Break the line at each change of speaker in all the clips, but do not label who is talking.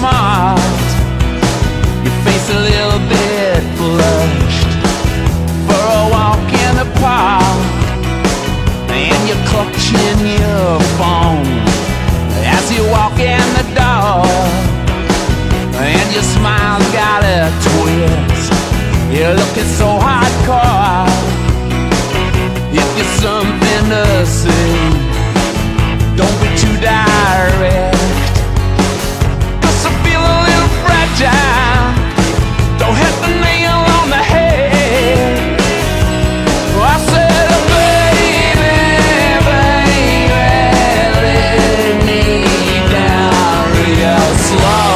smart. Your face a little bit flushed for a walk in the park, and you're clutching your phone as you walk in the door, and your smile's got a twist. You're looking so hardcore. If you're something to say, don't be too direct. 'Cause I feel a little fragile. Don't hit the nail on the head. I said, baby, baby, let me down real slow.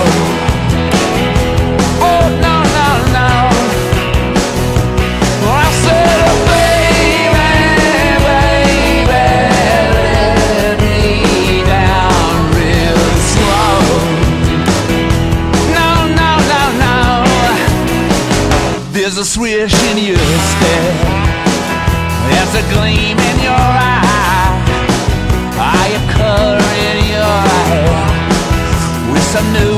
Oh, no, no, no. I said, baby, baby, let me down real slow. No, no, no, no. There's a swish in your step. There's a gleam in your eye. Are you color in your eye with some new